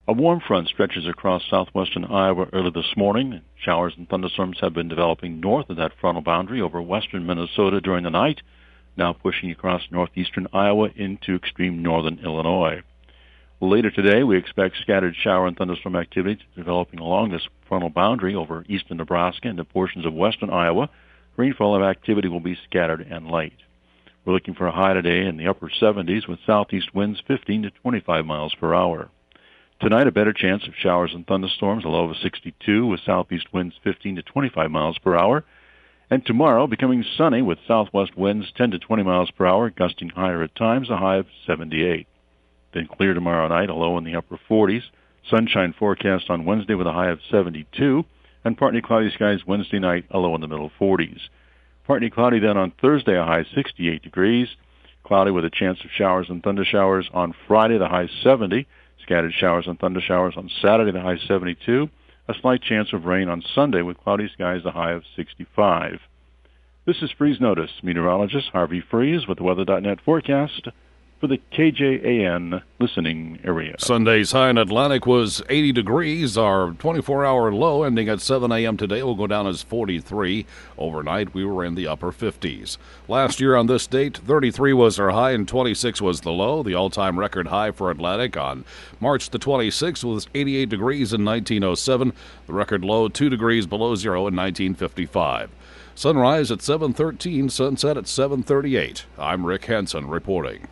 A warm front stretches across southwestern Iowa early this morning. Showers and thunderstorms have been developing north of that frontal boundary over western Minnesota during the night, now pushing across northeastern Iowa into extreme northern Illinois. Later today, we expect scattered shower and thunderstorm activity developing along this frontal boundary over eastern Nebraska into portions of western Iowa. Rainfall activity will be scattered and light. We're looking for a high today in the upper 70s with southeast winds 15 to 25 miles per hour. Tonight, a better chance of showers and thunderstorms, a low of 62 with southeast winds 15 to 25 miles per hour. And tomorrow, becoming sunny with southwest winds 10 to 20 miles per hour, gusting higher at times, a high of 78. Then clear tomorrow night, a low in the upper 40s. Sunshine forecast on Wednesday with a high of 72. And partly cloudy skies Wednesday night, a low in the middle 40s. Partly cloudy then on Thursday, a high 68 degrees. Cloudy with a chance of showers and thunder showers on Friday, the high 70. Scattered showers and thunder showers on Saturday, the high 72. A slight chance of rain on Sunday with cloudy skies, a high of 65. This is Freeze Notice. Meteorologist Harvey Freeze with the Weather.net forecast for the KJAN listening area. Sunday's high in Atlantic was 80 degrees. Our 24-hour low ending at 7 a.m. today will go down as 43. Overnight, we were in the upper 50s. Last year on this date, 33 was our high and 26 was the low. The all-time record high for Atlantic on March the 26th was 88 degrees in 1907. The record low 2 degrees below zero in 1955. Sunrise at 7:13, sunset at 7:38. I'm Rick Henson reporting.